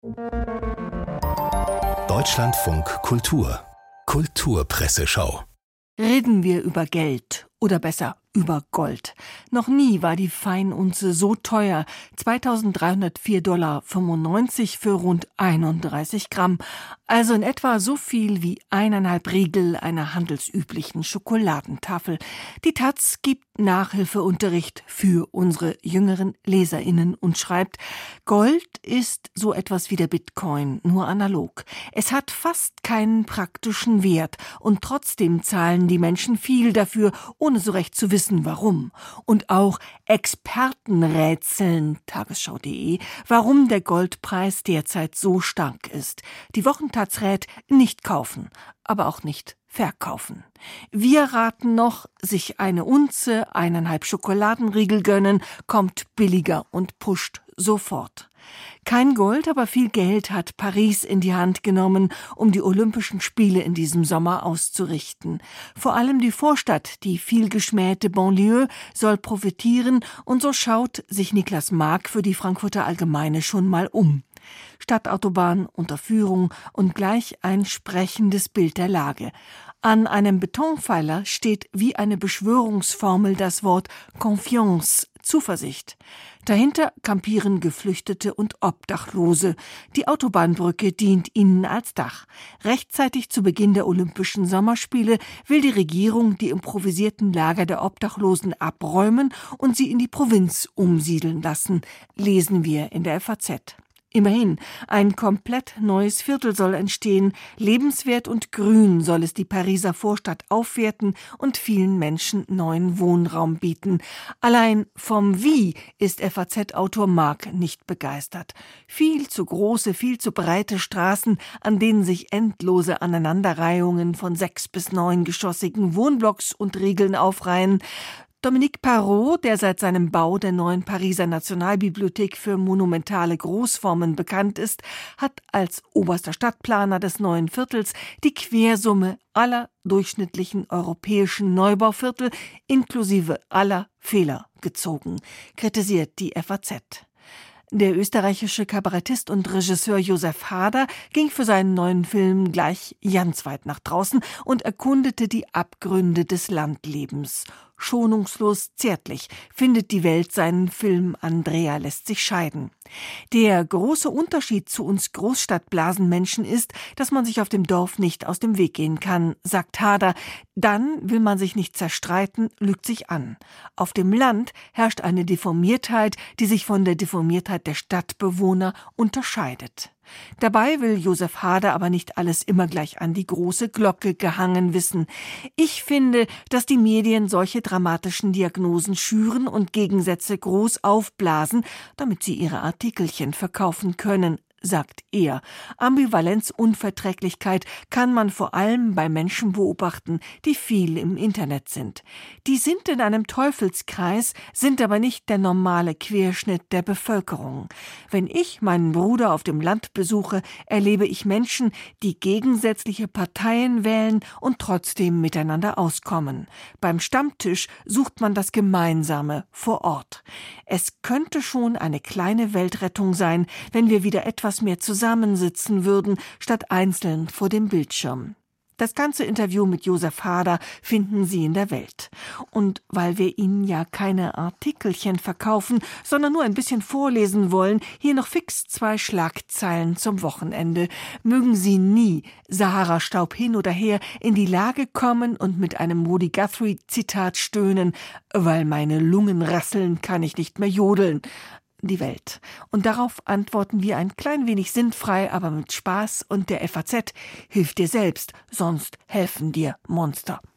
Deutschlandfunk Kultur Kulturpresseschau. Reden wir über Geld oder besser über Gold. Noch nie war die Feinunze so teuer. 2.304,95 $ für rund 31 Gramm. Also in etwa so viel wie 1,5 Riegel einer handelsüblichen Schokoladentafel. Die taz gibt Nachhilfeunterricht für unsere jüngeren LeserInnen und schreibt: Gold ist so etwas wie der Bitcoin, nur analog. Es hat fast keinen praktischen Wert und trotzdem zahlen die Menschen viel dafür, ohne so recht zu wissen, warum. Und auch Experten rätseln, tagesschau.de, warum der Goldpreis derzeit so stark ist. Die Wochentaz rät: nicht kaufen, aber auch nicht verkaufen. Wir raten noch, sich eine Unze, 1,5 Schokoladenriegel gönnen, kommt billiger und pusht sofort. Kein Gold, aber viel Geld hat Paris in die Hand genommen, um die Olympischen Spiele in diesem Sommer auszurichten. Vor allem die Vorstadt, die vielgeschmähte Banlieue, soll profitieren, und so schaut sich Niklas Mark für die Frankfurter Allgemeine schon mal um. Stadtautobahn, Unterführung und gleich ein sprechendes Bild der Lage. An einem Betonpfeiler steht wie eine Beschwörungsformel das Wort Confiance, Zuversicht. Dahinter kampieren Geflüchtete und Obdachlose. Die Autobahnbrücke dient ihnen als Dach. Rechtzeitig zu Beginn der Olympischen Sommerspiele will die Regierung die improvisierten Lager der Obdachlosen abräumen und sie in die Provinz umsiedeln lassen, lesen wir in der FAZ. Immerhin, ein komplett neues Viertel soll entstehen. Lebenswert und grün soll es die Pariser Vorstadt aufwerten und vielen Menschen neuen Wohnraum bieten. Allein vom Wie ist FAZ-Autor Mark nicht begeistert. Viel zu große, viel zu breite Straßen, an denen sich endlose Aneinanderreihungen von 6 bis 9 geschossigen Wohnblocks und Riegeln aufreihen. Dominique Parrot, der seit seinem Bau der neuen Pariser Nationalbibliothek für monumentale Großformen bekannt ist, hat als oberster Stadtplaner des neuen Viertels die Quersumme aller durchschnittlichen europäischen Neubauviertel inklusive aller Fehler gezogen, kritisiert die FAZ. Der österreichische Kabarettist und Regisseur Josef Hader ging für seinen neuen Film gleich ganz weit nach draußen und erkundete die Abgründe des Landlebens. Schonungslos zärtlich findet die Welt seinen Film Andrea lässt sich scheiden. Der große Unterschied zu uns Großstadtblasenmenschen ist, dass man sich auf dem Dorf nicht aus dem Weg gehen kann, sagt Hader. Dann will man sich nicht zerstreiten, lügt sich an. Auf dem Land herrscht eine Deformiertheit, die sich von der Deformiertheit der Stadtbewohner unterscheidet. Dabei will Josef Hader aber nicht alles immer gleich an die große Glocke gehangen wissen. Ich finde, dass die Medien solche dramatischen Diagnosen schüren und Gegensätze groß aufblasen, damit sie ihre Artikelchen verkaufen können, sagt er. Ambivalenz, Unverträglichkeit kann man vor allem bei Menschen beobachten, die viel im Internet sind. Die sind in einem Teufelskreis, sind aber nicht der normale Querschnitt der Bevölkerung. Wenn ich meinen Bruder auf dem Land besuche, erlebe ich Menschen, die gegensätzliche Parteien wählen und trotzdem miteinander auskommen. Beim Stammtisch sucht man das Gemeinsame vor Ort. Es könnte schon eine kleine Weltrettung sein, wenn wir wieder etwas mehr zusammensitzen würden, statt einzeln vor dem Bildschirm. Das ganze Interview mit Josef Hader finden Sie in der Welt. Und weil wir Ihnen ja keine Artikelchen verkaufen, sondern nur ein bisschen vorlesen wollen, hier noch fix 2 Schlagzeilen zum Wochenende. Mögen Sie nie, Sahara-Staub hin oder her, in die Lage kommen und mit einem Woody Guthrie-Zitat stöhnen: weil meine Lungen rasseln, kann ich nicht mehr jodeln. Die Welt. Und darauf antworten wir ein klein wenig sinnfrei, aber mit Spaß und der FAZ: hilf dir selbst, sonst helfen dir Monster.